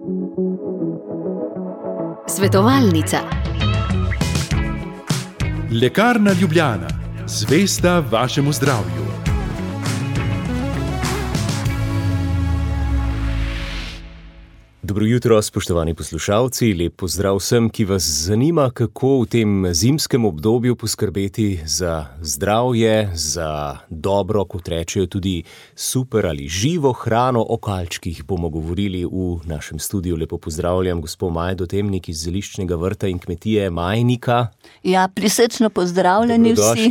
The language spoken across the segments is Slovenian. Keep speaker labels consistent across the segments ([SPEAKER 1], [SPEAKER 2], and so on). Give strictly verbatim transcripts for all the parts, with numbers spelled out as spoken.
[SPEAKER 1] Svetovalnica.
[SPEAKER 2] Lekarna Ljubljana, zvesta vašemu zdravju.
[SPEAKER 3] Dobro jutro, spoštovani poslušalci, lep pozdrav vsem, ki vas zanima, kako v tem zimskem obdobju poskrbeti za zdravje, za dobro, kot rečejo tudi super ali živo hrano. O kalčkih bomo govorili v našem studiu. Lepo pozdravljam gospod Majdo Temnik iz Zeliščnega vrta in kmetije Majnika.
[SPEAKER 4] Ja, prisrčno pozdravljeni vsi.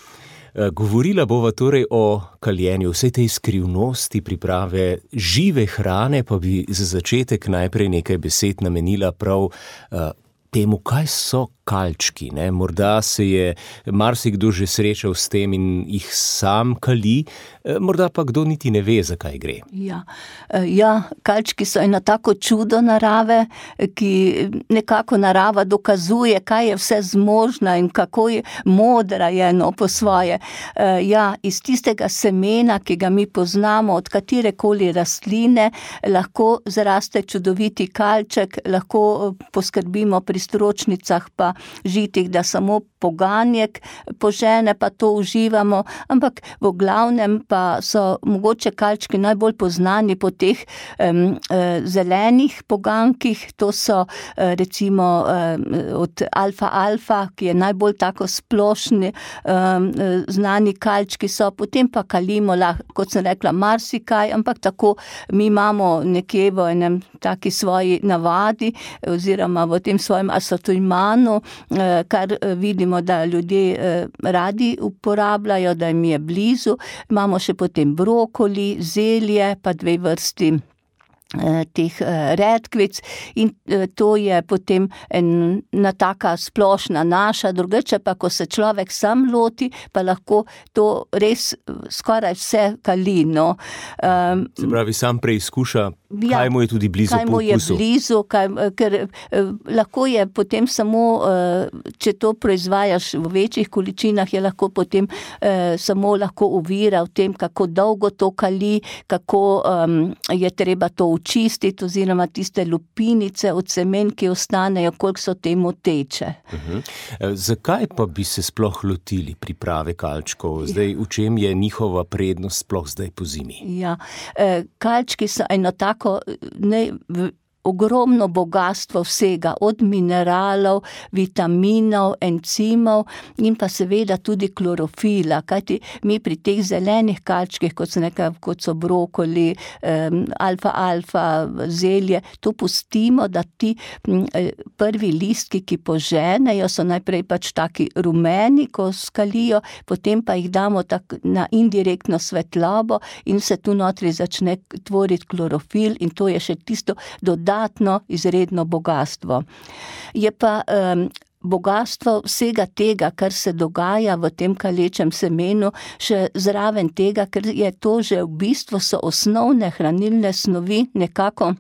[SPEAKER 3] Govorila bova torej o kaljenju, vse tej skrivnosti priprave žive hrane, pa bi za začetek najprej nekaj besed namenila prav uh, temu, kaj so kalčki. Ne? Morda se je marsikdo že srečal s tem in jih sam kali, morda pa kdo niti ne ve, zakaj gre.
[SPEAKER 4] Ja, ja, kalčki so eno tako čudo narave, ki nekako narava dokazuje, kaj je vse zmožna in kako je modra je no, po svoje. Ja, iz tistega semena, ki ga mi poznamo, od katerekoli rastline, lahko zraste čudoviti kalček, lahko poskrbimo pri stročnicah pa žitih, da samo poganjek požene, pa to uživamo, ampak v glavnem pa so mogoče kalčki najbolj poznani po teh um, zelenih pogankih, to so recimo um, od alfa-alfa, ki je najbolj tako splošni, um, znani kalčki so, potem pa kalimo, kot sem rekla, marsikaj, ampak tako mi imamo nekje v enem taki svoji navadi, oziroma v tem svojem asortimanu, kar vidimo, da ljudje radi uporabljajo, da jim je blizu. Imamo še potem brokoli, zelje, pa dve vrsti teh redkvic in to je potem ena taka splošna naša, drugače pa, ko se človek sam loti, pa lahko to res skoraj vse kali, no. Um,
[SPEAKER 3] Se pravi, sam preizkuša, kaj mu je tudi blizu po okusu.
[SPEAKER 4] Kaj mu je blizu, kaj, ker lahko je potem samo, če to proizvajaš v večjih količinah, je lahko potem samo lahko ovira v tem, kako dolgo to kali, kako um, je treba to učistiti, oziroma tiste lupinice od semen, ki ostanejo, koliko so temu teče.
[SPEAKER 3] Uh-huh. Zakaj pa bi se sploh lotili priprave kalčkov? Zdaj, v čem je njihova prednost sploh zdaj po zimi?
[SPEAKER 4] Ja, kalčki so eno tako ne, ogromno bogastvo vsega, od mineralov, vitaminov, encimov in pa seveda tudi klorofila, kajti mi pri teh zelenih kalčkih, kot so, nekaj, kot so brokoli, um, alfa-alfa, zelje, to pustimo, da ti um, prvi listki, ki poženejo, so najprej pač taki rumeni, ko skalijo, potem pa jih damo tak na indirektno svetlobo in se tu notri začne tvoriti klorofil in to je še tisto dodatno izredno bogatstvo. Je pa um, bogatstvo vsega tega, kar se dogaja v tem kalečem semenu, še zraven tega, ker je to že v bistvu so osnovne hranilne snovi nekako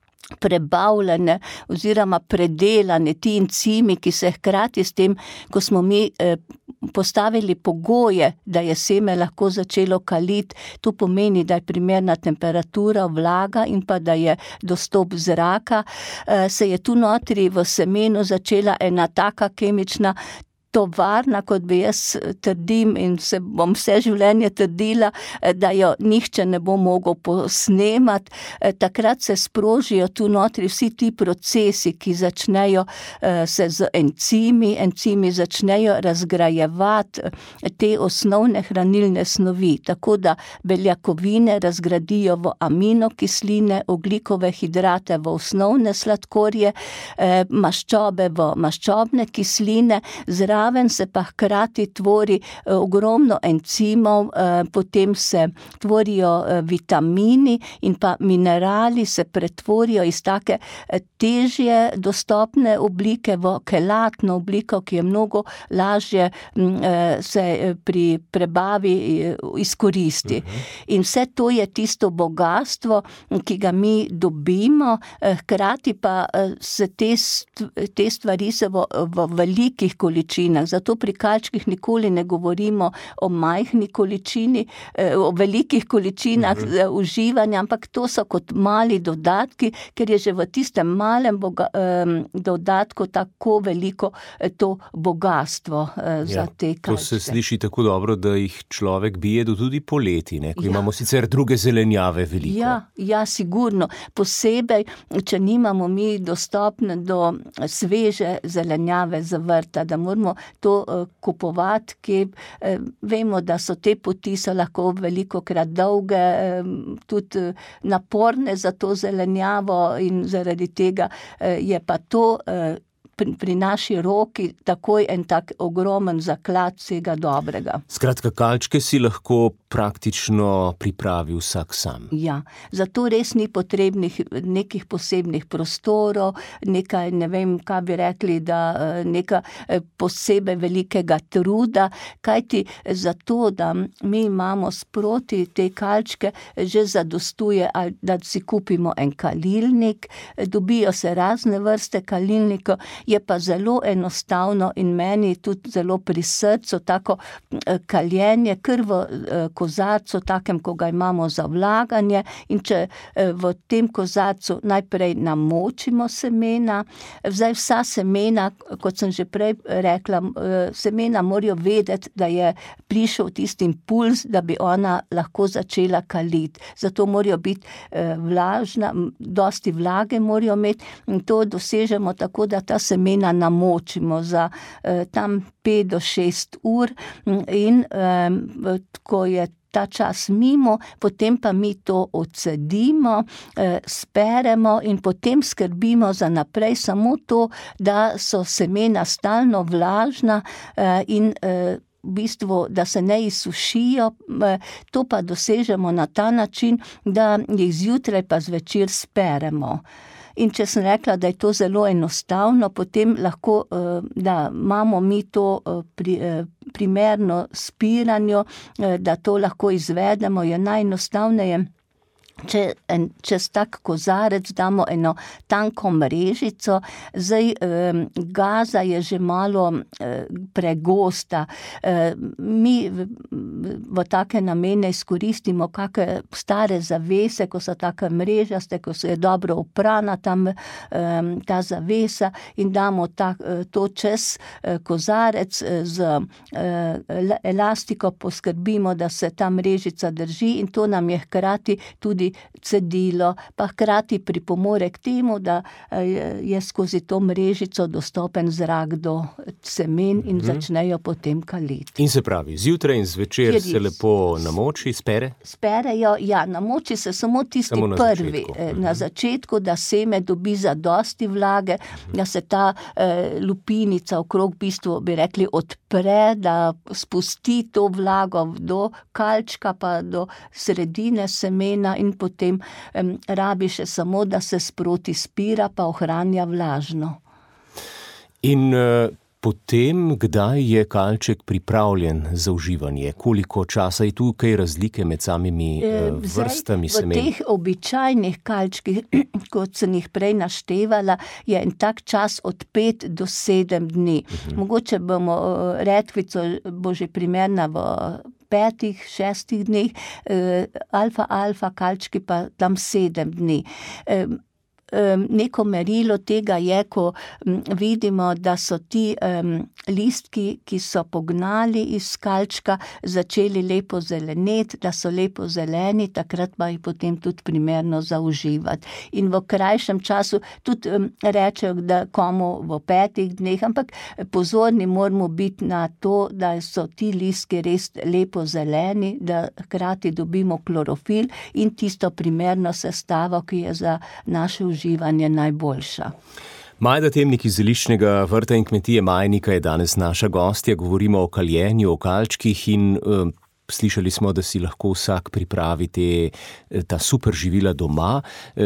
[SPEAKER 4] prebavljene oziroma predelane, ti encimi, ki se hkrati s tem, ko smo mi eh, postavili pogoje, da je seme lahko začelo kaliti, to pomeni, da je primerna temperatura, vlaga in pa da je dostop zraka, eh, se je tu notri v semenu začela ena taka kemična tovarna, kot bi jaz trdim in se bom vse življenje trdila, da jo nihče ne bo mogel posnemati. Takrat se sprožijo tu notri vsi ti procesi, ki začnejo se z encimi, encimi začnejo razgrajevati te osnovne hranilne snovi, tako da beljakovine razgradijo v aminokisline, ogljikove hidrate v osnovne sladkorje, maščobe v maščobne kisline, zraven se pa hkrati tvori ogromno encimov, potem se tvorijo vitamini in pa minerali se pretvorijo iz take težje dostopne oblike v kelatno obliko, ki je mnogo lažje se pri prebavi izkoristi. In vse to je tisto bogatstvo, ki ga mi dobimo, hkrati pa se te, te stvari se v, v velikih količinah količinah. Zato pri kalčkih nikoli ne govorimo o majhni količini, o velikih količinah uh-huh. uživanja, ampak to so kot mali dodatki, ker je že v tistem malem boga, um, dodatku tako veliko to bogatstvo uh, za
[SPEAKER 3] ja,
[SPEAKER 4] te kalčke.
[SPEAKER 3] To se sliši tako dobro, da jih človek bi jedel tudi poleti, ne? Ko ja. imamo sicer druge zelenjave veliko.
[SPEAKER 4] Ja, ja, sigurno. Posebej, če nimamo mi dostopne do sveže zelenjave za vrta, da moramo to uh, kupovati, ki uh, vemo, da so te poti so lahko veliko krat dolge, uh, tudi uh, naporne za to zelenjavo in zaradi tega uh, je pa to uh, pri, pri naši roki takoj en tak ogromen zaklad vsega dobrega.
[SPEAKER 3] Skratka, kalčke si lahko praktično pripravi vsak sam.
[SPEAKER 4] Ja, zato res ni potrebnih nekih posebnih prostorov, nekaj, ne vem, kaj bi rekli, da neka posebej velikega truda, kajti zato, da mi imamo sproti te kalčke, že zadostuje, da si kupimo en kalilnik, dobijo se razne vrste kalilnikov, je pa zelo enostavno in meni tudi zelo pri srcu tako kaljenje, kar v kozarcu, takem, ko ga imamo za vlaganje, in če v tem kozarcu najprej namočimo semena, zdaj vsa semena, kot sem že prej rekla, semena morajo vedeti, da je prišel tisti impuls, da bi ona lahko začela kaliti. Zato morajo biti vlažna, dosti vlage morajo imeti, in to dosežemo tako, da ta semena namočimo za tam pet do šest ur, in ko je ta čas mimo, potem pa mi to odcedimo, speremo in potem skrbimo za naprej samo to, da so semena stalno vlažna in v bistvu, da se ne izsušijo, to pa dosežemo na ta način, da jih zjutraj pa zvečer speremo. In če sem rekla, da je to zelo enostavno, potem lahko, da imamo mi to pri, primerno spiranje, da to lahko izvedemo, je najenostavneje, če en, čez tak kozarec damo eno tanko mrežico, zdaj eh, gaza je že malo eh, pregosta. Eh, mi v, v take namene izkoristimo kakšne stare zavese, ko so take mrežaste, ko se je dobro oprana tam eh, ta zavesa, in damo ta, to čez eh, kozarec eh, z eh, elastiko, poskrbimo, da se ta mrežica drži, in to nam je hkrati tudi cedilo, pa hkrati pripomore k temu, da je skozi to mrežico dostopen zrak do semen in mm-hmm. začnejo potem kaliti.
[SPEAKER 3] In se pravi, zjutraj in zvečer Kjer se lepo namoči, spere?
[SPEAKER 4] Sperejo, ja, namoči se samo tisti samo na prvi, začetku. na začetku, da seme dobi zadosti vlage, mm-hmm. da se ta eh, lupinica okrog v bistvu, bi rekli, odpre, da spusti to vlago do kalčka, pa do sredine semena, in potem um, rabi še samo, da se sproti spira, pa ohranja vlažno.
[SPEAKER 3] In uh, potem, kdaj je kalček pripravljen za uživanje? Koliko časa je tukaj razlike med samimi uh, vrstami semen?
[SPEAKER 4] V teh običajnih kalčkih, kot sem jih prej naštevala, je en tak čas od pet do sedem dni. Uh-huh. Mogoče bomo, uh, redkvico bo že primerna v petih, šestih dneh, eh, alfa-alfa kalčki pa tam sedem dni. Eh, Neko merilo tega je, ko vidimo, da so ti um, listki, ki so pognali iz kalčka, začeli lepo zeleneti, da so lepo zeleni, takrat pa jih potem tudi primerno zauživati. In v krajšem času tudi um, rečejo, da komu v petih dneh, ampak pozorni moramo biti na to, da so ti listki res lepo zeleni, da hkrati dobimo klorofil in tisto primerno sestavo, ki je za naše uživanje živanje najboljša.
[SPEAKER 3] Majda Temnik iz Zeliščnega vrta in kmetije Majnika je danes naša gostja. Govorimo o kaljenju, o kalčkih in uh, slišali smo, da si lahko vsak pripravi te, ta super živila doma. Uh,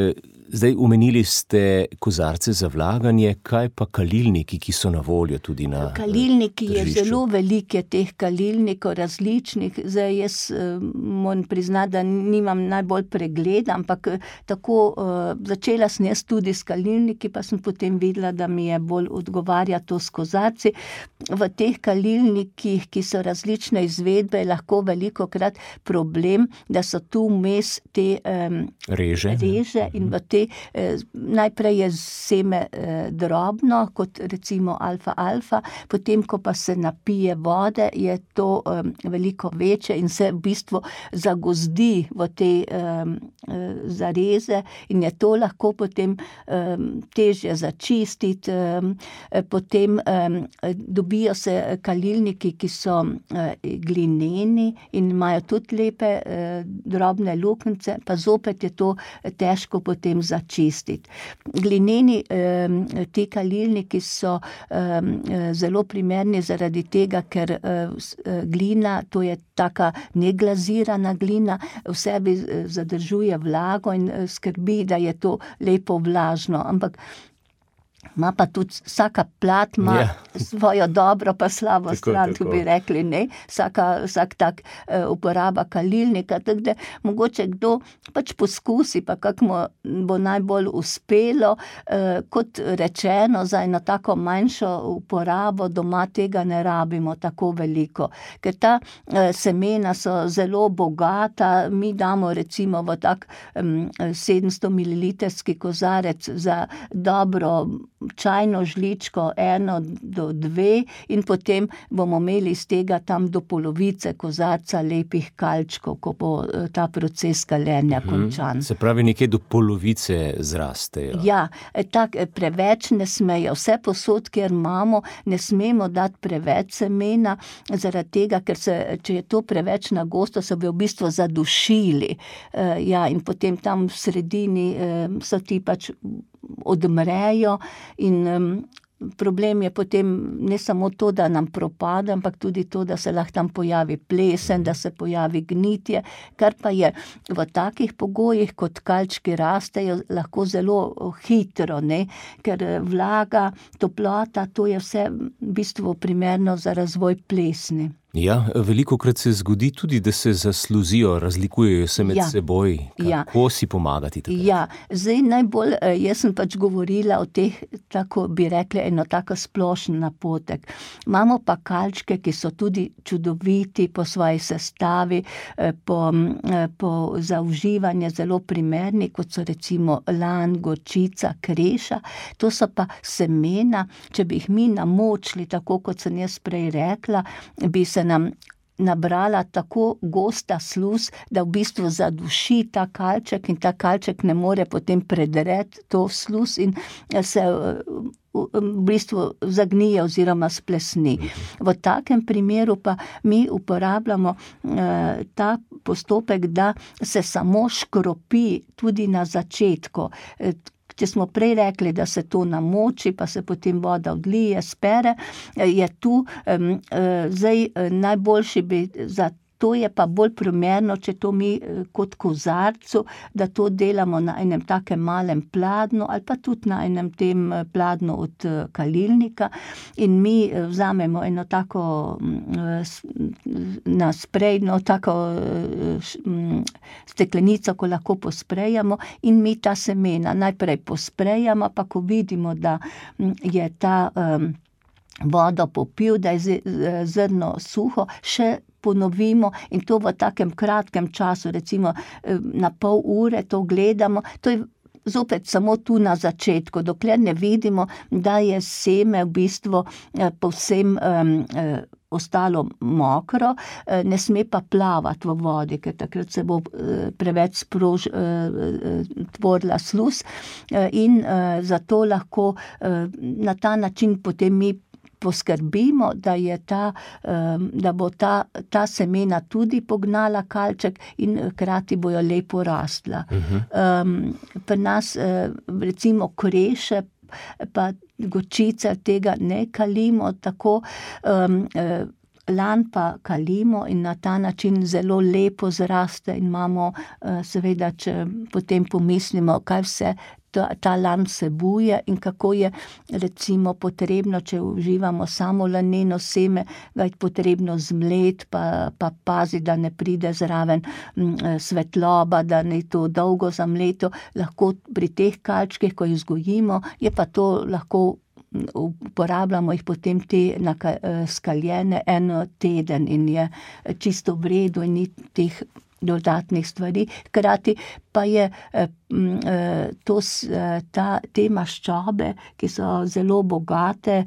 [SPEAKER 3] Zdaj, omenili ste kozarce za vlaganje, kaj pa kalilniki, ki so na voljo tudi na tržišču?
[SPEAKER 4] Kalilniki je zelo veliko teh kalilnikov različnih. Zdaj, jaz moram priznati, da nimam najbolj pregleda, ampak tako začela sem jaz tudi s kalilniki, pa sem potem videla, da mi je bolj odgovarja to s kozarci. V teh kalilnikih, ki so različne izvedbe, je lahko velikokrat problem, da so tu vmes te um,
[SPEAKER 3] reže,
[SPEAKER 4] reže in v te, eh, najprej je seme eh, drobno, kot recimo alfa-alfa, potem, ko pa se napije vode, je to eh, veliko večje in se v bistvu zagozdi v te eh, zareze in je to lahko potem eh, težje začistiti. Eh, potem eh, dobijo se kalilniki, ki so eh, glineni in imajo tudi lepe eh, drobne luknjice, pa zopet je to težko potem začistiti. Glineni eh, ti kalilniki so eh, zelo primerni zaradi tega, ker eh, glina, to je taka neglazirana glina, v sebi zadržuje vlago in skrbi, da je to lepo vlažno, ampak ima pa tudi vsaka plat ima yeah. svojo dobro pa slabo tako, stran, tako bi rekli, ne, vsaka, vsak tak uh, uporaba kalilnika, tako da mogoče kdo pač poskusi, pa kak mu bo najbolj uspelo, uh, kot rečeno, za eno tako manjšo uporabo doma tega ne rabimo tako veliko, ker ta uh, semena so zelo bogata, mi damo recimo v tak um, sedemsto mililitrski kozarec za dobro čajno žličko, eno do dve in potem bomo imeli iz tega tam do polovice kozarca lepih kalčkov, ko bo ta proces kaljenja mm-hmm. končan.
[SPEAKER 3] Se pravi, nekje do polovice zrastejo.
[SPEAKER 4] Ja, tak, preveč ne smejo. Vse posod, kjer imamo, ne smemo dati preveč semena, zaradi tega, ker se, če je to preveč na gosto, se bi v bistvu zadušili. Uh, ja, in potem tam v sredini uh, so ti pač odmrejo in um, problem je potem ne samo to, da nam propade, ampak tudi to, da se lahko tam pojavi plesen, da se pojavi gnitje, kar pa je v takih pogojih, kot kalčki rastejo, lahko zelo hitro, ne? Ker vlaga, toplota, to je vse v bistvu primerno za razvoj plesni.
[SPEAKER 3] Ja, velikokrat se zgodi tudi, da se zasluzijo, razlikujejo se med
[SPEAKER 4] ja.
[SPEAKER 3] seboj. Kako ja. si pomagati takrat?
[SPEAKER 4] Ja, zdaj najbolj, jaz sem pač govorila o teh, tako bi rekli, eno tako splošen napotek. Imamo pa kalčke, ki so tudi čudoviti po svoji sestavi, po, po za uživanje zelo primerni, kot so recimo lan, gorčica, kreša. To so pa semena, če bi jih mi namočili, tako kot sem jaz prej rekla, bi se nam nabrala tako gosta sluz, da v bistvu zaduši ta kalček in ta kalček ne more potem predreti to sluz in se v bistvu zagnije oziroma splesni. V takem primeru pa mi uporabljamo eh, ta postopek, da se samo škropi tudi na začetku. Eh, Če smo prej rekli, da se to namoči, pa se potem voda odlije, spere, je tu um, zdaj najboljši bi za to je pa bolj primerno, če to mi kot kozarcu, da to delamo na enem takem malem pladnu ali pa tudi na enem tem pladnu od kalilnika in mi vzamemo eno tako na sprejno tako steklenico, ko lahko posprejamo in mi ta semena najprej posprejamo, pa ko vidimo, da je ta um, vodo popil, da je zrno suho, še ponovimo in to v takem kratkem času, recimo na pol ure to gledamo, to je zopet samo tu na začetku, dokler ne vidimo, da je seme v bistvu povsem um, ostalo mokro, ne sme pa plavati v vodi, ker takrat se bo preveč sprož, tvorila sluz in zato lahko na ta način potem mi poskrbimo, da je ta, da bo ta, ta semena tudi pognala kalček in hkrati bojo lepo rastla. Uh-huh. Um, pri nas recimo kreše pa gorčice tega ne kalimo tako, um, lan pa kalimo in na ta način zelo lepo zraste in imamo, seveda, če potem pomislimo, kaj vse ta, ta lan vsebuje in kako je recimo potrebno, če uživamo samo laneno seme, ga je potrebno zmleti, pa, pa pazi, da ne pride zraven svetloba, da ne to dolgo zamleto. Lahko pri teh kalčkih, ko jih vzgojimo, je pa to lahko uporabljamo jih potem te skaljene en teden in je čisto v redu in ni teh dodatnih stvari. Hkrati pa je to, ta, te maščobe, ki so zelo bogate,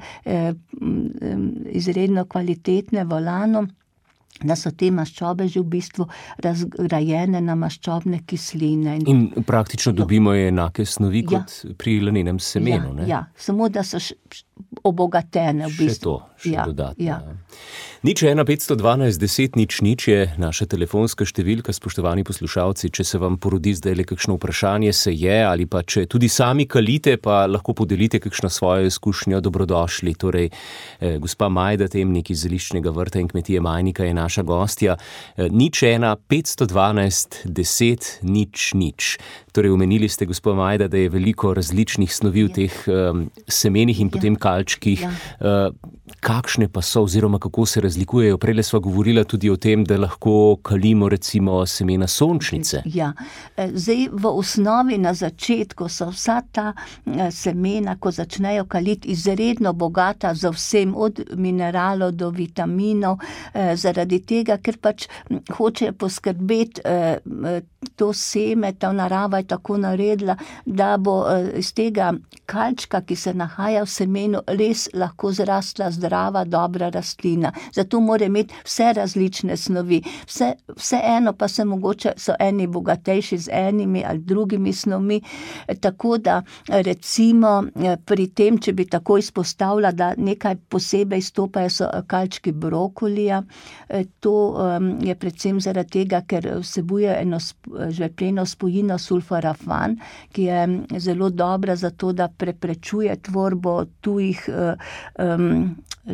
[SPEAKER 4] izredno kvalitetne v lanu, da so te maščobe že v bistvu razgrajene na maščobne kisline.
[SPEAKER 3] In praktično dobimo enake snovi
[SPEAKER 4] Ja.
[SPEAKER 3] kot pri lanenem semenu,
[SPEAKER 4] Ja,
[SPEAKER 3] ne?
[SPEAKER 4] ja, samo da so š- š- obogatene v
[SPEAKER 3] Še
[SPEAKER 4] bistvu.
[SPEAKER 3] to, še
[SPEAKER 4] Ja,
[SPEAKER 3] dodatno.
[SPEAKER 4] ja.
[SPEAKER 3] Nič ena petsto dvanajst deset nič nič je naša telefonska številka, spoštovani poslušalci. Če se vam porodi zdajle kakšno vprašanje, se je, ali pa če tudi sami kalite, pa lahko podelite kakšno svojo izkušnjo, dobrodošli. Torej, eh, gospa Majda Temnik iz Zeliščnega vrta in kmetije Majnika je naša gostja. Eh, nič ena petsto dvanajst deset nič nič. Torej, omenili ste, gospa Majda, da je veliko različnih snovi v teh um, semenih in
[SPEAKER 4] Ja.
[SPEAKER 3] potem kalčkih.
[SPEAKER 4] Ja.
[SPEAKER 3] Uh, kakšne pa so oziroma kako se razlikujejo? Prej sva govorila tudi o tem, da lahko kalimo recimo semena sončnice.
[SPEAKER 4] Ja, E, zdaj v osnovi na začetku so vsa ta e, semena, ko začnejo kaliti, izredno bogata za vsem, od mineralov do vitaminov, e, zaradi tega, ker pač m, hoče poskrbeti e, e, to seme, ta narava je tako naredila, da bo e, iz tega kalčka, ki se nahaja v semenu, res lahko zrasla zdrava, dobra rastlina. Zato mora imeti vse različne snovi. Vse, vseeno pa se mogoče so eni bogatejši z enimi ali drugimi snovmi, E, tako da recimo e, pri tem, če bi tako izpostavila, da nekaj posebej stopajo, so kalčki brokolija. E, To em, je predvsem zaradi tega, ker vsebuje eno sp- žvepleno spojino sulforafan, ki je m, zelo dobra za to, da preprečuje tvorbo tujih e, em,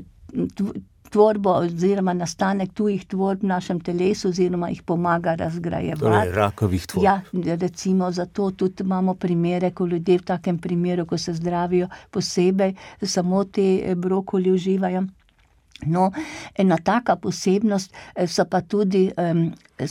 [SPEAKER 4] tv- tvorbo oziroma nastanek tujih tvorb v našem telesu oziroma jih pomaga razgrajevati.
[SPEAKER 3] Torej, rakavih tvorb.
[SPEAKER 4] Ja, recimo zato tudi imamo primere, ko ljudje v takem primeru, ko se zdravijo posebej, samo te brokoli uživajo. No, ena taka posebnost eh, so pa tudi um,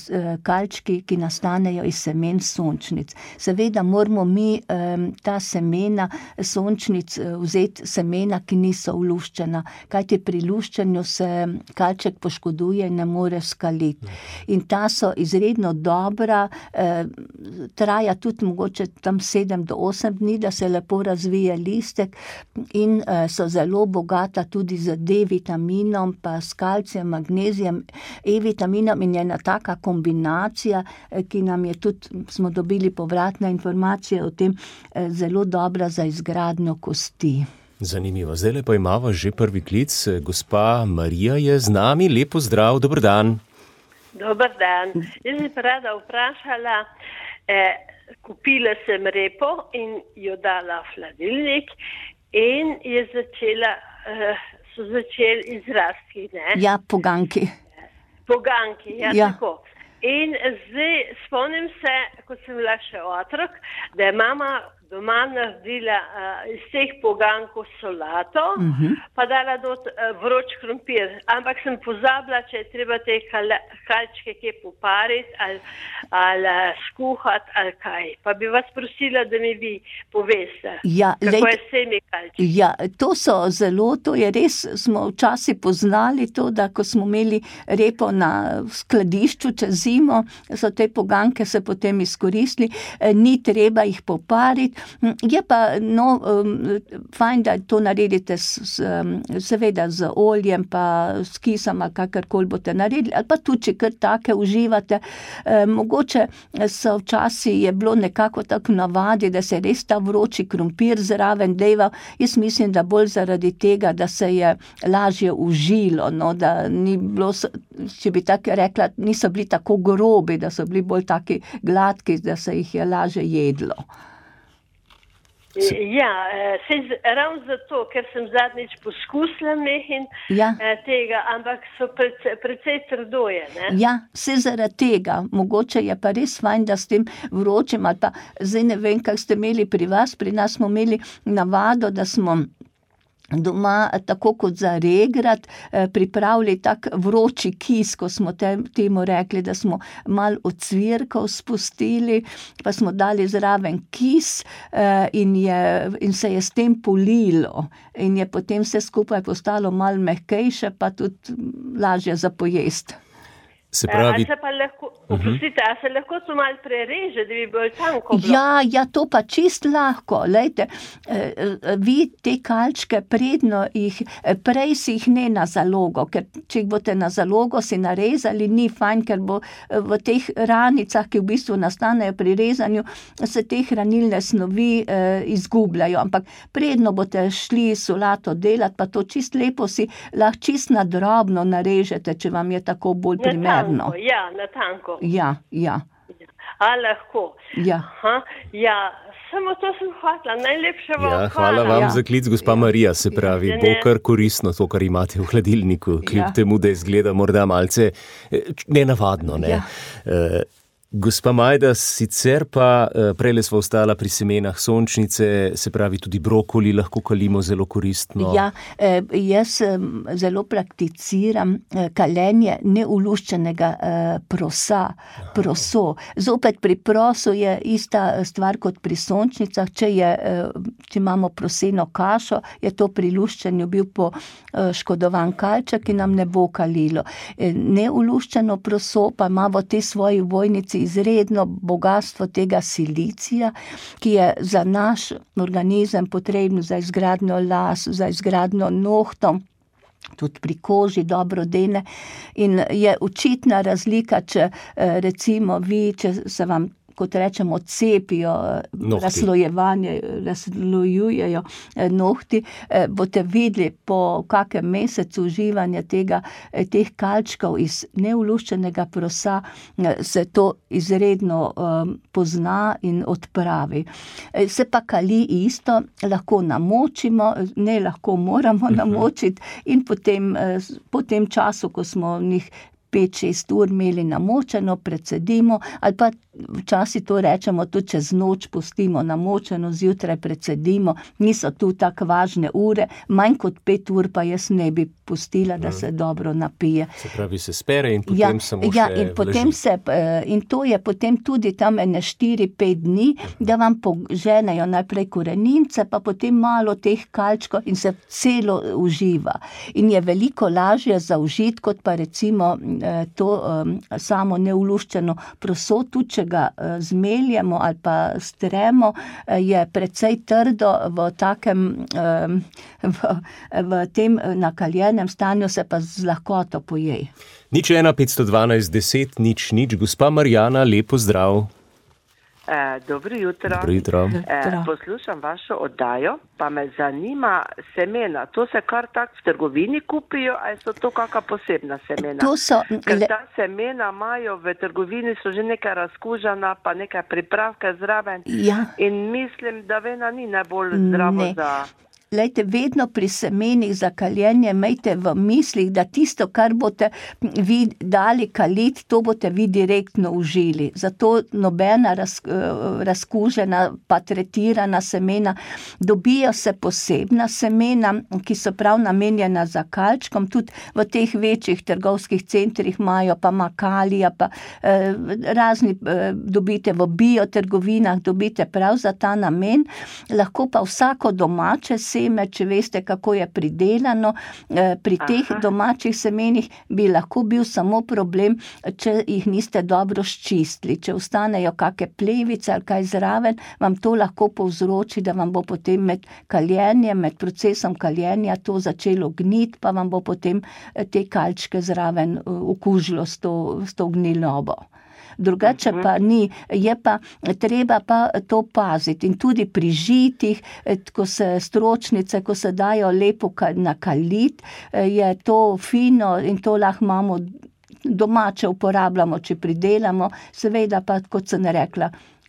[SPEAKER 4] kalčki, ki nastanejo iz semen sončnic. Seveda moramo mi um, ta semena sončnic eh, vzeti semena, ki niso uluščena, kajti pri luščenju se kalček poškoduje in ne more skaliti. In ta so izredno dobra, eh, traja tudi mogoče tam sedem do osem dni, da se lepo razvije listek in eh, so zelo bogata tudi z D-vitaminom, pa s kalcijem, magnezijem, E-vitaminom in je ena taka kombinacija, eh, ki nam je tudi, smo dobili povratne informacije o tem, eh, zelo dobra za izgradnjo kosti.
[SPEAKER 3] Zanimivo. Zdajle pa imava že prvi klic. Gospa Marija je z nami. Lep pozdrav, dober dan.
[SPEAKER 1] Dober dan. Jaz bi pa rada vprašala, eh, kupila sem repo in jo dala v hladilnik in je začela, eh, so začeli izrasti, ne?
[SPEAKER 4] Ja, poganki.
[SPEAKER 1] Poganki, ja,
[SPEAKER 4] Ja.
[SPEAKER 1] tako. In zdaj spomnim se, ko sem bila še otrok, da je mama doma naredila uh, iz teh pogankov solato, uh-huh. pa dala dot uh, vroč krompir. Ampak sem pozabila, če je treba te kal- kalčke kje popariti ali, ali uh, skuhati ali kaj. Pa bi vas prosila, da mi vi poveste,
[SPEAKER 4] Ja,
[SPEAKER 1] kako
[SPEAKER 4] lejte-
[SPEAKER 1] je s temi kalčki.
[SPEAKER 4] Ja, to so zelo, to je res, smo včasih poznali to, da ko smo imeli repo na skladišču čez zimo, so te poganke se potem izkoristili, eh, ni treba jih popariti. Mm, Je pa no, um, fajn, da to naredite s, s, um, seveda z oljem, pa s kisom ali kakorkoli boste naredili, ali pa tudi, če kar take uživate. Eh, mogoče so včasih je bilo nekako tako v navadi, da se je res ta vroči krompir zraven dejval. Jaz mislim, da bolj zaradi tega, da se je lažje užilo, no, da ni bilo, s- če bi tako rekla, niso bili tako grobi, da so bili bolj taki gladki, da se jih je lažje jedlo.
[SPEAKER 1] Ja, se ravno zato, ker sem zadnjič poskusila mehin
[SPEAKER 4] Ja.
[SPEAKER 1] tega, ampak so precej, precej trdoje, ne?
[SPEAKER 4] Ja, se zaradi tega. Mogoče je pa res fajn, da s tem vročim, ali pa zdaj ne vem, kak ste imeli pri vas, pri nas smo imeli navado, da smo doma, tako kot za regrat, eh, pripravili tak vroči kis, ko smo te, temu rekli, da smo malo ocvirkov spustili, pa smo dali zraven kis eh, in, je, in se je s tem polilo. In je potem vse skupaj postalo malo mehkejše, pa tudi lažje za pojesti.
[SPEAKER 3] Se pravi,
[SPEAKER 1] A se pa lahko, oprostite, a se lahko to malo prereže, da bi bolj tanko bilo?
[SPEAKER 4] Ja, ja, to pa čist lahko. Lejte, eh, eh, vi te kalčke predno jih, eh, prej si jih ne na zalogo, ker če jih boste na zalogo si narezali, ni fajn, ker bo eh, v teh ranicah, ki v bistvu nastanejo pri rezanju, se te hranilne snovi eh, izgubljajo. Ampak predno boste šli solato delati, pa to čist lepo si lahko čist na drobno narežete, če vam je tako bolj primerno.
[SPEAKER 1] Ja, na tanko.
[SPEAKER 4] Ja, ja.
[SPEAKER 1] A lahko.
[SPEAKER 4] Ja.
[SPEAKER 1] Aha, ja, samo to sem hvatla. Najlepša vam
[SPEAKER 3] ja, hvala vam
[SPEAKER 4] Ja.
[SPEAKER 3] za klic, gospa Marija, se pravi,
[SPEAKER 1] Ja,
[SPEAKER 3] bo
[SPEAKER 1] ne.
[SPEAKER 3] kar koristno to, kar imate v hladilniku, kljub
[SPEAKER 4] Ja.
[SPEAKER 3] temu, da izgleda morda malce eh, nenavadno, ne?
[SPEAKER 4] Ja.
[SPEAKER 3] Eh, Gospa Majda, sicer pa eh, prejle sva ostala pri semenah sončnice, se pravi tudi brokoli lahko kalimo zelo koristno.
[SPEAKER 4] Ja, eh, jaz em, zelo prakticiram eh, kaljenje neuluščenega eh, prosa, proso. Zopet pri prosu je ista stvar kot pri sončnicah, če, je, eh, če imamo proseno kašo, je to pri luščenju bil poškodovan kalček, ki nam ne bo kalilo. Eh, neuluščeno proso pa ima v tej svoji vojnici izredno bogatstvo tega silicija, ki je za naš organizem potreben za izgradnjo las, za izgradnjo nohtov, tudi pri koži dobro dene. In je očitna razlika, če eh, recimo vi, če se vam, kot rečemo, cepijo,
[SPEAKER 3] Nohti.
[SPEAKER 4] razslojevanje, razslojujejo eh, nohti, eh, boste videli po kakem mesecu uživanja tega, eh, teh kalčkov iz neuluščenega prosa, eh, se to izredno eh, pozna in odpravi. Eh, se pa kali isto, lahko namočimo, ne lahko moramo namočiti in potem, eh, po tem času, ko smo njih pet šest ur imeli namočeno, precedimo, ali pa včasih to rečemo, tudi čez noč pustimo namočeno, zjutraj precedimo, niso tu tako važne ure, manj kot pet ur pa jaz ne bi pustila, da se dobro napije.
[SPEAKER 3] Se pravi, se spere in potem
[SPEAKER 4] Ja,
[SPEAKER 3] samo
[SPEAKER 4] ja,
[SPEAKER 3] še
[SPEAKER 4] in potem
[SPEAKER 3] vlaži.
[SPEAKER 4] se, eh, in to je potem tudi tam ene štiri pet dni, da vam poženejo najprej korenince, pa potem malo teh kalčkov in se celo uživa. In je veliko lažje zaužiti, kot pa recimo eh, to eh, samo neuluščeno proso, tudi če ga eh, zmeljemo ali pa stremo, eh, je precej trdo v takem, eh, v, v tem nakaljenem stanju, se pa z lahkoto poje.
[SPEAKER 3] Nič ena petsto dvanajst deset, nič nič, gospa Marjana, lepo zdrav.
[SPEAKER 5] Eh, dobro jutro.
[SPEAKER 3] Dobro jutro.
[SPEAKER 5] Eh, poslušam vašo oddajo, pa me zanima semena. To se kar tak v trgovini kupijo, ali so to kakšna posebna semena?
[SPEAKER 4] To so,
[SPEAKER 5] Ker
[SPEAKER 4] le,
[SPEAKER 5] ta semena imajo v trgovini, so že nekaj razkužena, pa nekaj pripravke zraven.
[SPEAKER 4] ja.
[SPEAKER 5] In mislim, da vena ni najbolj zdravo
[SPEAKER 4] Ne.
[SPEAKER 5] za...
[SPEAKER 4] Lejte, vedno pri semenih za kaljenje imejte v mislih, da tisto, kar boste vi dali kaliti, to boste vi direktno užili. Zato nobena raz, razkužena pa tretirana semena, dobijo se posebna semena, ki so prav namenjena za kalčkom, tudi v teh večjih trgovskih centrih imajo pa makalija, pa eh, razni eh, dobite v biotrgovinah, dobite prav za ta namen. Lahko pa vsako domače seme, če veste, kako je pridelano, eh, pri teh
[SPEAKER 5] Aha.
[SPEAKER 4] domačih semenih bi lahko bil samo problem, če jih niste dobro ščistili. Če ostanejo kake plevice ali kaj zraven, vam to lahko povzroči, da vam bo potem med kaljenjem, med procesom kaljenja to začelo gniti, pa vam bo potem eh, te kalčke zraven eh, okužilo s to, s to gnilobo. Drugače pa ni, je pa treba pa to paziti in tudi pri žitih, eh, ko se stročnice, ko se dajo lepo ka- nakaliti, eh, je to fino in to lahko imamo domače uporabljamo, če pridelamo, seveda pa, kot sem rekla,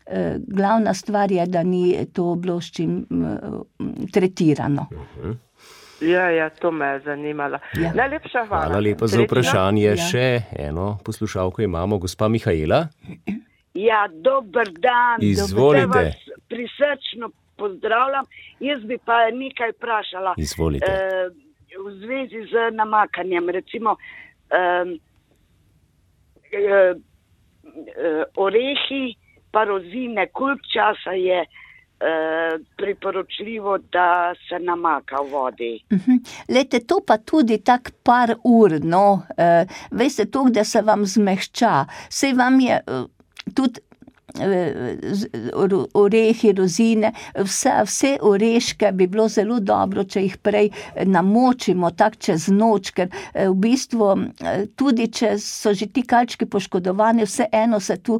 [SPEAKER 4] glavna stvar je, da ni to bilo s čim tretirano.
[SPEAKER 5] Ja, ja, to me je zanimalo. Ja. Najlepša hvala.
[SPEAKER 3] Hvala lepa za vprašanje. Ja. Še eno poslušalko imamo, gospa Mihaela.
[SPEAKER 6] Ja, dober dan.
[SPEAKER 3] Izvolite.
[SPEAKER 6] Da vas prisrčno pozdravljam. Jaz bi pa nekaj vprašala.
[SPEAKER 3] Izvolite.
[SPEAKER 6] Uh, v zvezi z namakanjem, recimo uh, uh, uh, orehi, pa rozine, koliko časa je Uh, priporočljivo, da se namaka v vodi.
[SPEAKER 4] Uh-huh. Lete, to pa tudi tak par ur, no, uh, veste, to, da se vam zmehča, sej vam je uh, tudi orehi, rozine, vse, vse oreške bi bilo zelo dobro, če jih prej namočimo tak čez noč, ker v bistvu tudi, če so že ti kalčki poškodovani, vse eno se tu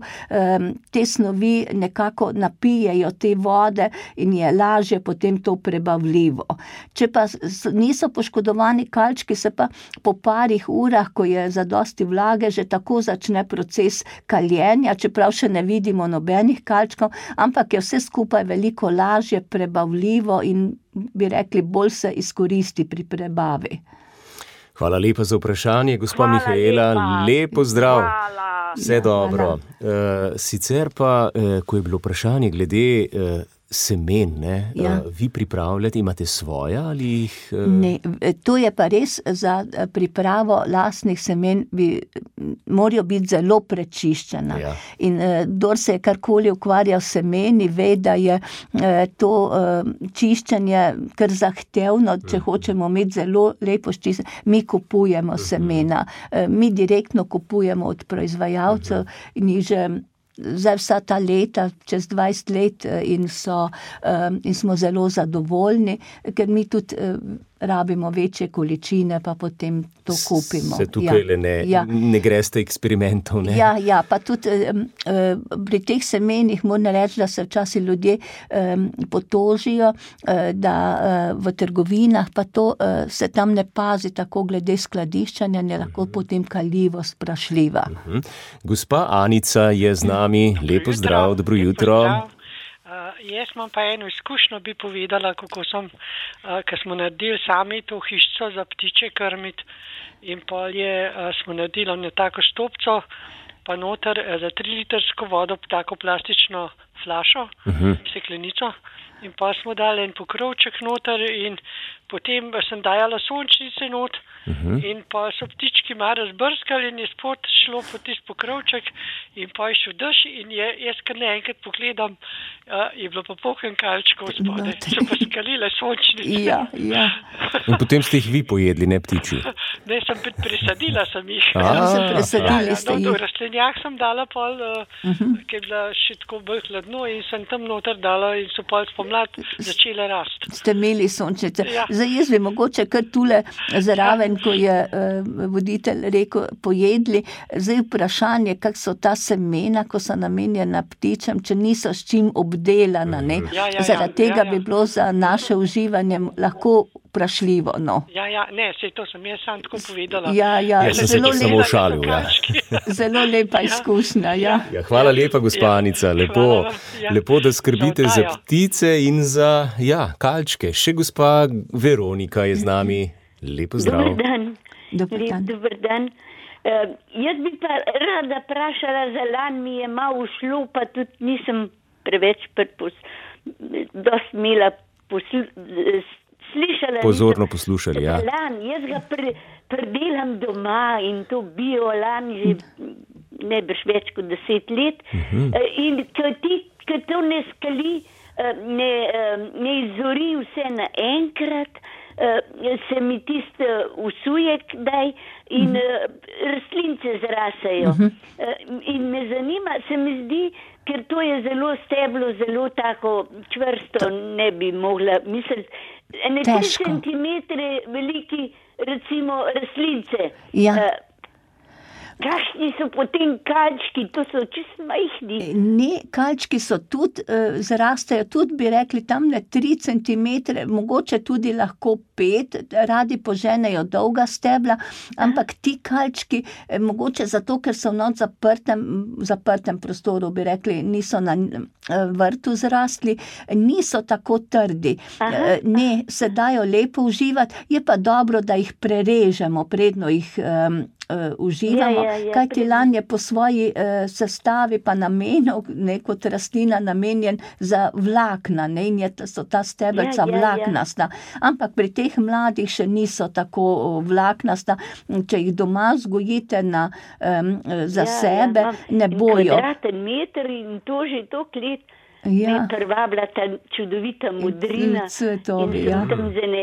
[SPEAKER 4] te snovi nekako napijejo te vode in je lažje potem to prebavljivo. Če pa niso poškodovani kalčki, se pa po parih urah, ko je zadosti vlage, že tako začne proces kaljenja, čeprav še ne vidimo nobenih kalčkov, ampak je vse skupaj veliko lažje prebavljivo in bi rekli, bolj se izkoristi pri prebavi.
[SPEAKER 3] Hvala lepa za vprašanje, gospa Mihaela, lepo zdrav. Hvala. Vse dobro. Uh, sicer pa, uh, ko je bilo vprašanje glede uh, semen, ne? Ja. Uh, vi pripravljate, imate svoja ali jih... Uh...
[SPEAKER 4] Ne, to je pa res za pripravo lastnih semen, bi, morajo biti zelo prečiščena. Ja. In uh, kdor se je karkoli ukvarjal s semeni, ve, da je uh, to uh, čiščenje kar zahtevno, če uh-huh. hočemo imeti zelo lepo čiščenje. Mi kupujemo uh-huh. semena, uh, mi direktno kupujemo od proizvajalcev uh-huh. in jih že zdaj vsa ta leta, čez dvajset let in, so, um, in smo zelo zadovoljni, ker mi tudi um, rabimo večje količine, pa potem to kupimo.
[SPEAKER 3] Se tukaj ja. ne, ja. ne greste eksperimentov, ne?
[SPEAKER 4] Ja, ja, pa tudi um, um, pri teh semenih moram reči, da se včasih ljudje um, potožijo, uh, da uh, v trgovinah pa to uh, se tam ne pazi tako glede skladiščanja, ne lahko uh-huh. potem kaljivost sprašljiva.
[SPEAKER 3] Uh-huh. Gospa Anica je z nami, lepo zdrav, dobro jutro.
[SPEAKER 7] Uh, jaz imam pa eno izkušnjo, bi povedala, kako sem, uh, ko smo naredili sami to hišico za ptiče krmiti in pol je, uh, smo naredili na tako štopco, pa noter uh, za tri litrsko vodo, tako plastično flašo, uh-huh. steklenico in pa smo dali en pokrovček noter in potem sem dajala sončnice not uh-huh. in pa so ptički malo razbrskali in je spod šlo po tist pokrovček in pa je šel dež in je, jaz kar naenkrat pogledam, uh, je bilo pa poln kalčkov spodaj, so pa skalile sončnice.
[SPEAKER 4] Ja, ja.
[SPEAKER 3] In potem ste jih vi pojedli, ne ptiči?
[SPEAKER 7] Ne, sem presadila sem jih.
[SPEAKER 3] A,
[SPEAKER 4] sem presadili ste jih.
[SPEAKER 7] No, v rastlinjak sem dala pol, uh, uh-huh. ki je bila še tako bolj hladno in sem tam noter dala in so pol spomlad začele rasti.
[SPEAKER 4] Ste imeli sončnice. Ja. Zdaj jaz bi mogoče kar tule zraven, ko je uh, voditelj rekel, pojedli. Zdaj vprašanje, kak so ta semena, ko so namenjena ptičem, če niso s čim obdelana, ne?
[SPEAKER 7] Ja, ja,
[SPEAKER 4] Zaradi tega
[SPEAKER 7] ja, ja.
[SPEAKER 4] bi bilo za naše uživanje lahko vprašljivo, no.
[SPEAKER 7] Ja, ja, ne, sej to sem jaz sam tako povedala.
[SPEAKER 4] Ja, ja,
[SPEAKER 3] ja sem
[SPEAKER 4] zelo
[SPEAKER 3] se samo šalil, ja.
[SPEAKER 4] Zelo lepa ja. izkušnja, ja.
[SPEAKER 3] ja. Hvala lepa, gospa Anica, lepo, ja. lepo, da skrbite za ptice in za, ja, kalčke. Še gospa Veronika je z nami. Lepo zdrav.
[SPEAKER 8] Dobar dan.
[SPEAKER 4] Dobar dan.
[SPEAKER 8] Lep, dobar dan. Uh, jaz bi pa rada prašala, za lan mi je malo šlo, pa tudi nisem preveč prepus, dost mila poslu, slišala.
[SPEAKER 3] Pozorno poslušali, ja.
[SPEAKER 8] Lan, jaz ga pre, predelam doma in to bio lan že ne brž več kot deset let. Uh-huh. Uh, in ko ti, ko to ne skali, uh, ne, uh, ne izzori vse naenkrat, Uh, se mi tiste usuje kdaj in uh, rastlince zrasejo. Uh-huh. Uh, in me zanima, se mi zdi, ker to je zelo steblo, zelo tako čvrsto, ne bi mogla misliti, ne tri centimetre veliki, recimo, rastlince.
[SPEAKER 4] Ja.
[SPEAKER 8] Uh, Kakšni so potem kalčki, to so čist majhni.
[SPEAKER 4] Ne, kalčki so tudi, zrastejo tudi, bi rekli, tam ne tri centimetre, mogoče tudi lahko pet, radi poženejo dolga stebla, ampak ti kalčki, mogoče zato, ker so v noč zaprtem, zaprtem prostoru, bi rekli, niso na vrtu zrastli, niso tako trdi. Aha. Ne, se dajo lepo uživati, je pa dobro, da jih prerežemo, predno jih um, Uh, uživamo, ja, ja, ja, kaj ti lan je po svoji uh, sestavi pa namenu, ne, kot rastlina namenjen za vlakna, ne, in je, so ta stebelca ja, ja, vlaknasta. Ja. Ampak pri teh mladih še niso tako vlaknasta, če jih doma vzgojite na, um, za ja, sebe, ja, ne bojo.
[SPEAKER 8] Kvadraten meter in to že toliko let ja. me privabila ta čudovita modrina.
[SPEAKER 4] Cvetovi,
[SPEAKER 8] in
[SPEAKER 4] ja.
[SPEAKER 8] sem tam zene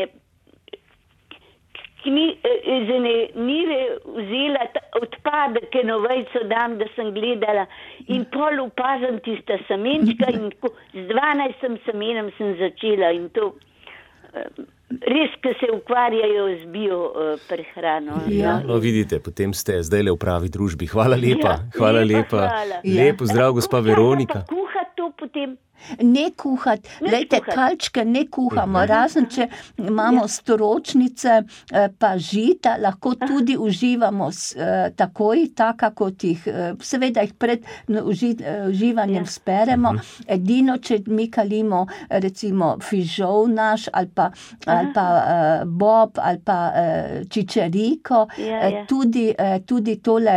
[SPEAKER 8] Ni, zene, nire vzela odpadek, eno vejco dam, da sem gledala in pol opazam tista semenčka in tako, z dvanajstim semenom sem začela in to res, ki se ukvarjajo z bio prehrano.
[SPEAKER 3] Ja, no, vidite, potem ste zdaj le v pravi družbi. Hvala lepa. Ja, hvala lepa. Hvala. Lep pozdrav, gospa Veronika.
[SPEAKER 8] Kuhati to potem?
[SPEAKER 4] Ne kuhati, lejte, kalčke ne kuhamo, razen če imamo stročnice pa žita, lahko tudi uživamo takoj, taka kot jih, seveda jih pred uživanjem speremo, edino, če mi kalimo recimo fižol naš, ali pa, ali pa bob, ali pa čičeriko, tudi, tudi tole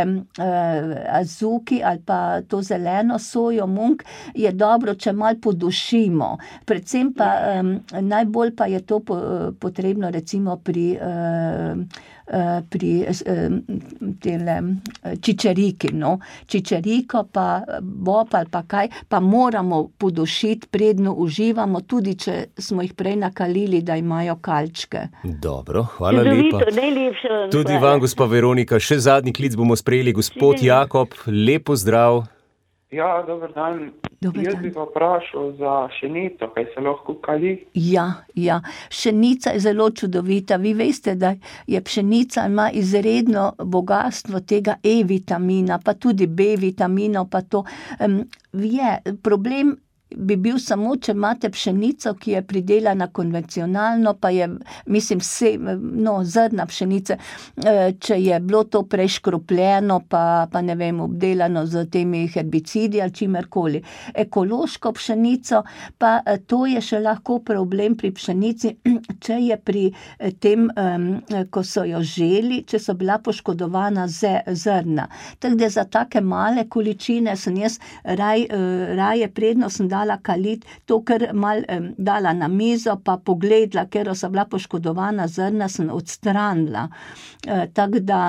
[SPEAKER 4] azuki, ali pa to zeleno sojo, munk, je dobro, če malo podušimo. Predvsem pa um, najbolj pa je to po, potrebno recimo pri, uh, uh, pri uh, tele čičeriki, no. Čičeriko pa bob ali pa kaj, pa moramo podušiti, predno uživamo, tudi če smo jih prej nakalili, da imajo kalčke.
[SPEAKER 3] Dobro, hvala lepa. Tudi vam, gospa Veronika, še zadnji klic bomo sprejeli, gospod Jakob, lep pozdrav.
[SPEAKER 9] Ja, dober dan.
[SPEAKER 4] Dober
[SPEAKER 9] Jaz
[SPEAKER 4] dan.
[SPEAKER 9] bi pa vprašal za pšenico, kaj se lahko kali.
[SPEAKER 4] Ja, ja. Pšenica je zelo čudovita. Vi veste, da je pšenica ima izredno bogatstvo tega E-vitamina, pa tudi B-vitaminov, pa to um, je problem. Bi bil samo, če imate pšenico, ki je pridelana konvencionalno, pa je, mislim, vse, no, zrna pšenice, če je bilo to preškropljeno, pa, pa ne vem, obdelano z temi herbicidi ali čimerkoli. Ekološko pšenico, pa to je še lahko problem pri pšenici, če je pri tem, ko so jo želi, če so bila poškodovana zrna. Tako da za take male količine sem jaz raj, raje predno sem dala kalit, to kar mal um, dala na mizo, pa pogledala, ker so bila poškodovana zrna, sem odstranila. E, tako da,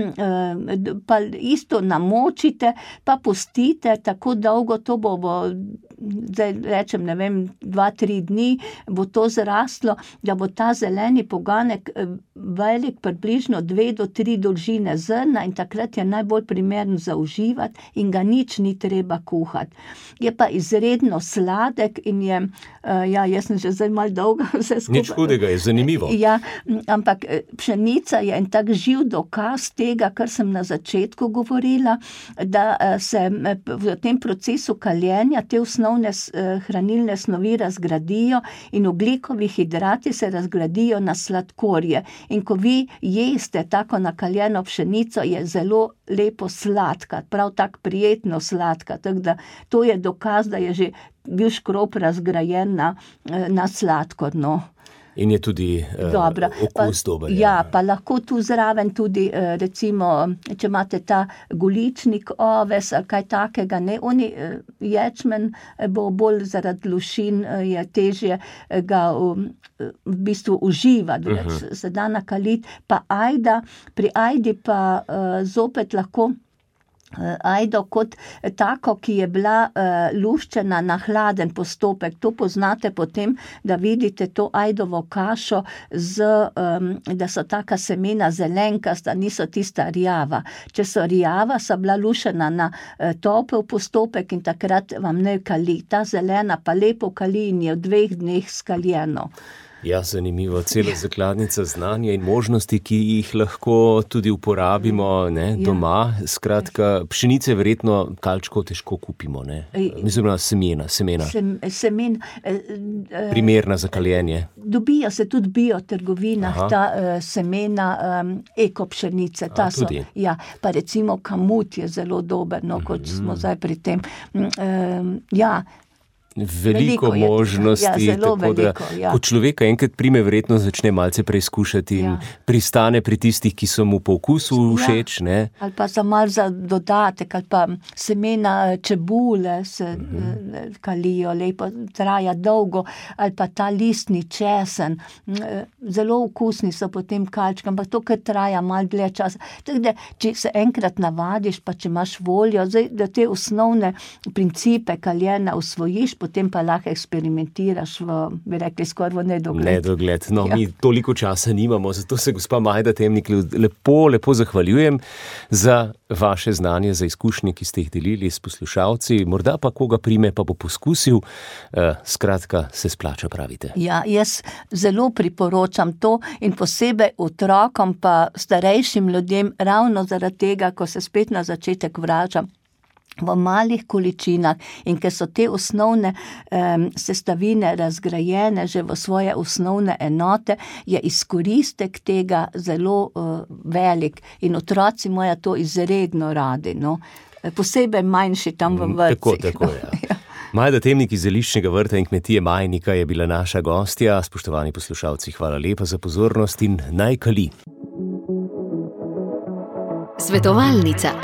[SPEAKER 4] e, pa isto namočite, pa pustite tako dolgo, to bo, bo zdaj rečem, ne vem, dva, tri dni, bo to zrastlo, da bo ta zeleni poganek velik približno dve do tri dolžine zrna in takrat je najbolj primeren za uživati in ga nič ni treba kuhati. Je pa izredno sladek in je, uh, ja, jaz sem že zdaj malo dolga vse skupaj.
[SPEAKER 3] Nič hudega, je zanimivo.
[SPEAKER 4] Ja, ampak pšenica je en tak živ dokaz tega, kar sem na začetku govorila, da uh, se v tem procesu kaljenja te osnovne uh, hranilne snovi razgradijo in ogljikovi hidrati se razgradijo na sladkorje. In ko vi jeste tako nakaljeno pšenico, je zelo lepo sladka, prav tak prijetno sladka, tako da to je dokaz, da je že bil škrop razgrajen na, na sladkor, no.
[SPEAKER 3] In je tudi uh, okus dober.
[SPEAKER 4] Ja, ja, pa lahko tu zraven tudi, recimo, če imate ta goličnik, oves ali kaj takega, ne, oni ječmen bo bolj zaradi lušin, je težje ga v, v bistvu uživati, uh -huh. se da nakaliti, pa ajda, pri ajdi pa uh, zopet lahko ajdo kot tako, ki je bila uh, luščena na hladen postopek. To poznate potem, da vidite to ajdovo kašo, z, um, da so taka semena zelenkasta, niso tista rjava. Če so rjava, so bila luščena na uh, topel postopek in takrat vam ne kali. Ta zelena pa lepo kali in je v dveh dneh skaljeno.
[SPEAKER 3] Ja, zanimivo, cela zakladnica znanja in možnosti, ki jih lahko tudi uporabimo ne, doma. Skratka, pšenice verjetno kalčkov težko kupimo, ne? Mislim, na semena, semena.
[SPEAKER 4] Sem, semen, eh, eh,
[SPEAKER 3] Primerna za kaljenje.
[SPEAKER 4] Dobijo se tudi v biotrgovinah ta uh, semena um, eko pšenice. Ta
[SPEAKER 3] A,
[SPEAKER 4] so,
[SPEAKER 3] tudi?
[SPEAKER 4] ja, pa recimo kamut je zelo dober, no, kot mm-hmm. smo zdaj pri tem. Um, ja,
[SPEAKER 3] Veliko, veliko možnosti,
[SPEAKER 4] ja, zelo
[SPEAKER 3] tako
[SPEAKER 4] veliko,
[SPEAKER 3] da
[SPEAKER 4] ja.
[SPEAKER 3] ko človeka enkrat prime, verjetno začne malce preizkušati in
[SPEAKER 4] Ja.
[SPEAKER 3] pristane pri tistih, ki so mu po okusu všeč, ne?
[SPEAKER 4] Ali pa za mal za dodatek, ali pa semena čebule se mm-hmm. kalijo, lepo traja dolgo, ali pa ta listni česen, zelo okusni so potem kalčki, ampak to, kar traja mal dlje časa. Tako da, če se enkrat navadiš, pa če imaš voljo, zdaj, da te osnovne principe kaljenja usvojiš, potem pa lahko eksperimentiraš v, bi rekli, skoraj v nedogled.
[SPEAKER 3] Nedogled. No,
[SPEAKER 4] Ja.
[SPEAKER 3] mi toliko časa nimamo, zato se gospa Majda Temnik lepo, lepo zahvaljujem za vaše znanje, za izkušnje, ki ste jih delili s poslušalci. Morda pa koga prime, pa bo poskusil. Eh, skratka, se splača, pravite.
[SPEAKER 4] Ja, jaz zelo priporočam to in posebej otrokom pa starejšim ljudem, ravno zaradi tega, ko se spet na začetek vračam, v malih količinah in ker so te osnovne um, sestavine razgrajene že v svoje osnovne enote, je izkoristek tega zelo uh, velik in otroci moja to izredno radi, no. Posebej manjši tam v vrtcih.
[SPEAKER 3] Tako, tako, ja. Majda Temnik iz Zeliščnega vrta in kmetije Majnika je bila naša gostja. Spoštovani poslušalci, hvala lepa za pozornost in naj kali.
[SPEAKER 10] Svetovalnica.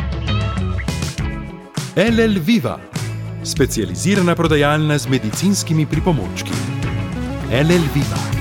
[SPEAKER 2] L L Viva, specializirana prodajalna z medicinskimi pripomočki. L L Viva.